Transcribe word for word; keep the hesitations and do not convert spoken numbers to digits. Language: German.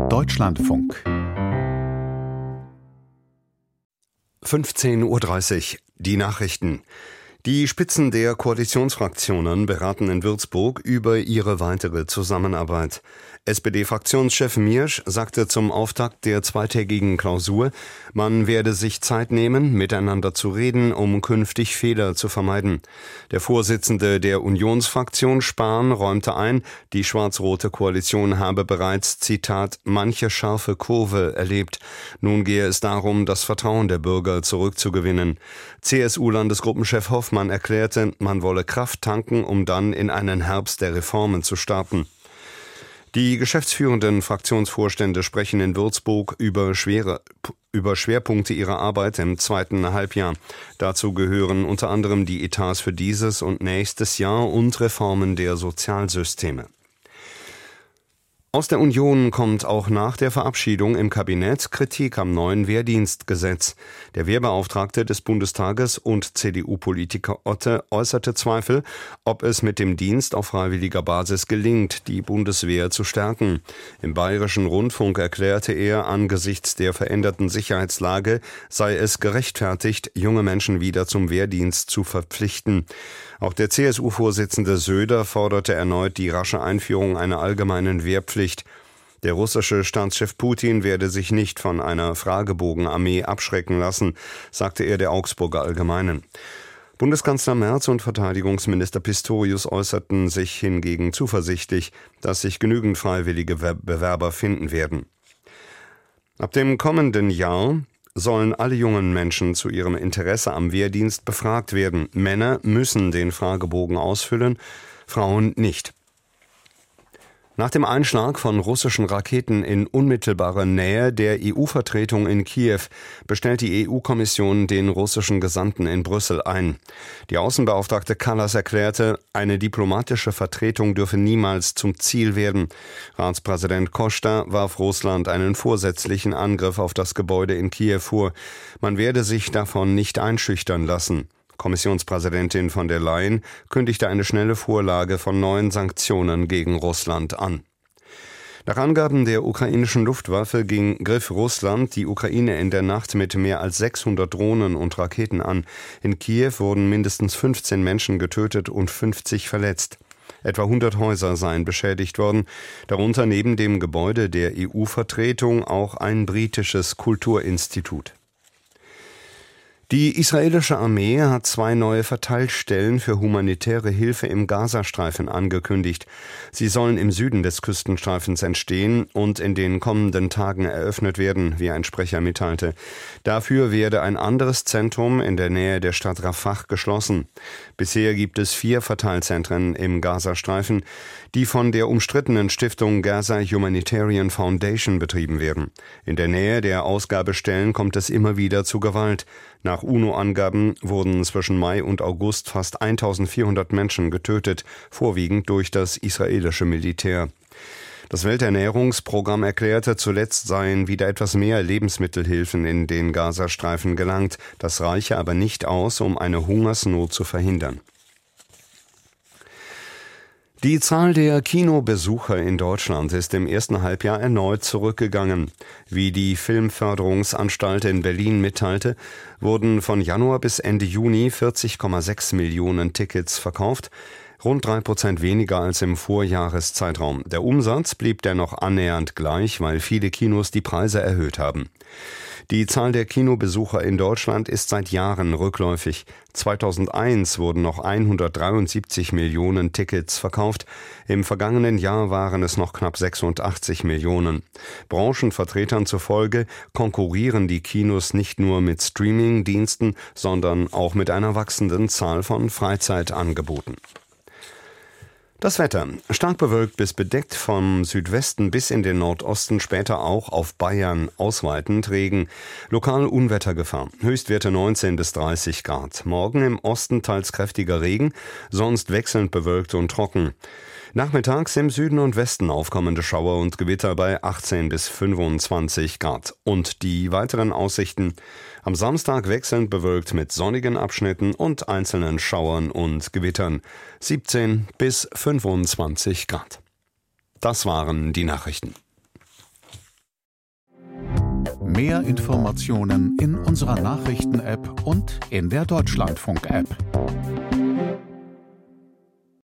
Deutschlandfunk. fünfzehn Uhr dreißig. Die Nachrichten. Die Spitzen der Koalitionsfraktionen beraten in Würzburg über ihre weitere Zusammenarbeit. S P D-Fraktionschef Miersch sagte zum Auftakt der zweitägigen Klausur, man werde sich Zeit nehmen, miteinander zu reden, um künftig Fehler zu vermeiden. Der Vorsitzende der Unionsfraktion Spahn räumte ein, die schwarz-rote Koalition habe bereits, Zitat, manche scharfe Kurve erlebt. Nun gehe es darum, das Vertrauen der Bürger zurückzugewinnen. C S U-Landesgruppenchef Hoffmann erklärte, man wolle Kraft tanken, um dann in einen Herbst der Reformen zu starten. Die geschäftsführenden Fraktionsvorstände sprechen in Würzburg über schwere, über Schwerpunkte ihrer Arbeit im zweiten Halbjahr. Dazu gehören unter anderem die Etats für dieses und nächstes Jahr und Reformen der Sozialsysteme. Aus der Union kommt auch nach der Verabschiedung im Kabinett Kritik am neuen Wehrdienstgesetz. Der Wehrbeauftragte des Bundestages und C D U-Politiker Otte äußerte Zweifel, ob es mit dem Dienst auf freiwilliger Basis gelingt, die Bundeswehr zu stärken. Im Bayerischen Rundfunk erklärte er, angesichts der veränderten Sicherheitslage sei es gerechtfertigt, junge Menschen wieder zum Wehrdienst zu verpflichten. Auch der C S U-Vorsitzende Söder forderte erneut die rasche Einführung einer allgemeinen Wehrpflicht. Der russische Staatschef Putin werde sich nicht von einer Fragebogenarmee abschrecken lassen, sagte er der Augsburger Allgemeinen. Bundeskanzler Merz und Verteidigungsminister Pistorius äußerten sich hingegen zuversichtlich, dass sich genügend freiwillige Bewerber finden werden. Ab dem kommenden Jahr sollen alle jungen Menschen zu ihrem Interesse am Wehrdienst befragt werden. Männer müssen den Fragebogen ausfüllen, Frauen nicht. Nach dem Einschlag von russischen Raketen in unmittelbarer Nähe der E U-Vertretung in Kiew bestellt die E U-Kommission den russischen Gesandten in Brüssel ein. Die Außenbeauftragte Kallas erklärte, eine diplomatische Vertretung dürfe niemals zum Ziel werden. Ratspräsident Costa warf Russland einen vorsätzlichen Angriff auf das Gebäude in Kiew vor. Man werde sich davon nicht einschüchtern lassen. Kommissionspräsidentin von der Leyen kündigte eine schnelle Vorlage von neuen Sanktionen gegen Russland an. Nach Angaben der ukrainischen Luftwaffe ging, griff Russland die Ukraine in der Nacht mit mehr als sechshundert Drohnen und Raketen an. In Kiew wurden mindestens fünfzehn Menschen getötet und fünfzig verletzt. Etwa hundert Häuser seien beschädigt worden, darunter neben dem Gebäude der E U-Vertretung auch ein britisches Kulturinstitut. Die israelische Armee hat zwei neue Verteilstellen für humanitäre Hilfe im Gazastreifen angekündigt. Sie sollen im Süden des Küstenstreifens entstehen und in den kommenden Tagen eröffnet werden, wie ein Sprecher mitteilte. Dafür werde ein anderes Zentrum in der Nähe der Stadt Rafah geschlossen. Bisher gibt es vier Verteilzentren im Gazastreifen, die von der umstrittenen Stiftung Gaza Humanitarian Foundation betrieben werden. In der Nähe der Ausgabestellen kommt es immer wieder zu Gewalt. Nach UNO-Angaben wurden zwischen Mai und August fast eintausendvierhundert Menschen getötet, vorwiegend durch das israelische Militär. Das Welternährungsprogramm erklärte, zuletzt seien wieder etwas mehr Lebensmittelhilfen in den Gazastreifen gelangt. Das reiche aber nicht aus, um eine Hungersnot zu verhindern. Die Zahl der Kinobesucher in Deutschland ist im ersten Halbjahr erneut zurückgegangen. Wie die Filmförderungsanstalt in Berlin mitteilte, wurden von Januar bis Ende Juni vierzig Komma sechs Millionen Tickets verkauft, rund drei Prozent weniger als im Vorjahreszeitraum. Der Umsatz blieb dennoch annähernd gleich, weil viele Kinos die Preise erhöht haben. Die Zahl der Kinobesucher in Deutschland ist seit Jahren rückläufig. zweitausendeins wurden noch hundertdreiundsiebzig Millionen Tickets verkauft. Im vergangenen Jahr waren es noch knapp sechsundachtzig Millionen. Branchenvertretern zufolge konkurrieren die Kinos nicht nur mit Streaming-Diensten, sondern auch mit einer wachsenden Zahl von Freizeitangeboten. Das Wetter. Stark bewölkt bis bedeckt, vom Südwesten bis in den Nordosten, später auch auf Bayern ausweitend Regen. Lokal Unwettergefahr. Höchstwerte neunzehn bis dreißig Grad. Morgen im Osten teils kräftiger Regen, sonst wechselnd bewölkt und trocken. Nachmittags im Süden und Westen aufkommende Schauer und Gewitter bei achtzehn bis fünfundzwanzig Grad. Und die weiteren Aussichten: am Samstag wechselnd bewölkt mit sonnigen Abschnitten und einzelnen Schauern und Gewittern. siebzehn bis fünfundzwanzig Grad. Das waren die Nachrichten. Mehr Informationen in unserer Nachrichten-App und in der Deutschlandfunk-App.